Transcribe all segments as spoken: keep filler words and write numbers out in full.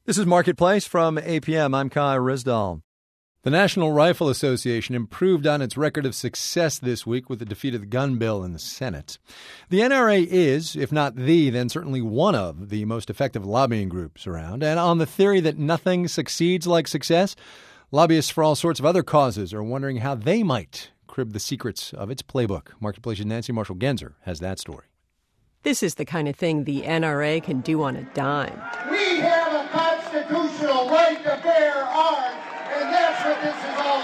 This is Marketplace from A P M. I'm Kai Risdall. The National Rifle Association improved on its record of success this week with the defeat of the gun bill in the Senate. The N R A is, if not the, then certainly one of the most effective lobbying groups around. And on the theory that nothing succeeds like success, lobbyists for all sorts of other causes are wondering how they might crib the secrets of its playbook. Marketplace's Nancy Marshall-Genzer has that story. This is the kind of thing the N R A can do on a dime. We have a constitutional right to bear arms, and that's what this is all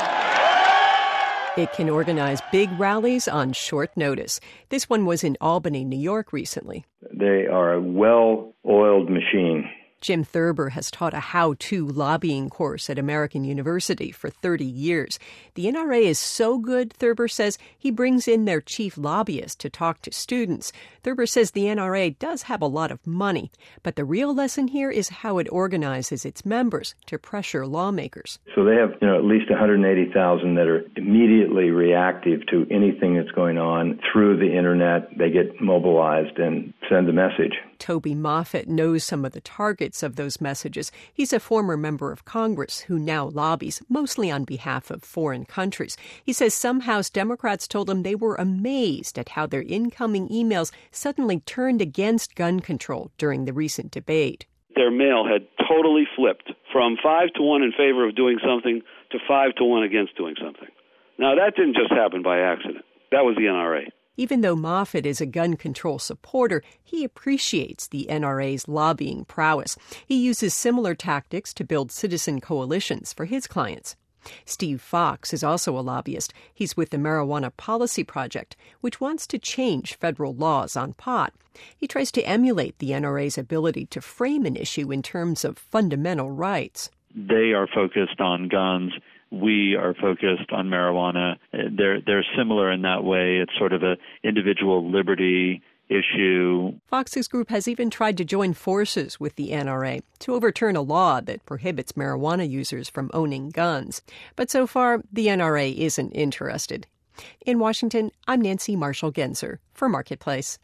about. It can organize big rallies on short notice. This one was in Albany, New York recently. They are a well-oiled machine. Jim Thurber has taught a how-to lobbying course at American University for thirty years. The N R A is so good, Thurber says, he brings in their chief lobbyist to talk to students. Thurber says the N R A does have a lot of money, but the real lesson here is how it organizes its members to pressure lawmakers. So they have, you know, at least one hundred eighty thousand that are immediately reactive to anything that's going on through the internet. They get mobilized and send a message. Toby Moffett knows some of the targets of those messages. He's a former member of Congress who now lobbies, mostly on behalf of foreign countries. He says some House Democrats told him they were amazed at how their incoming emails suddenly turned against gun control during the recent debate. Their mail had totally flipped from five to one in favor of doing something to five to one against doing something. Now, that didn't just happen by accident. That was the N R A. Even though Moffett is a gun control supporter, he appreciates the N R A's lobbying prowess. He uses similar tactics to build citizen coalitions for his clients. Steve Fox is also a lobbyist. He's with the Marijuana Policy Project, which wants to change federal laws on pot. He tries to emulate the N R A's ability to frame an issue in terms of fundamental rights. They are focused on guns. We are focused on marijuana. They're they're similar in that way. It's sort of an individual liberty issue. Fox's group has even tried to join forces with the N R A to overturn a law that prohibits marijuana users from owning guns. But so far, the N R A isn't interested. In Washington, I'm Nancy Marshall-Genzer for Marketplace.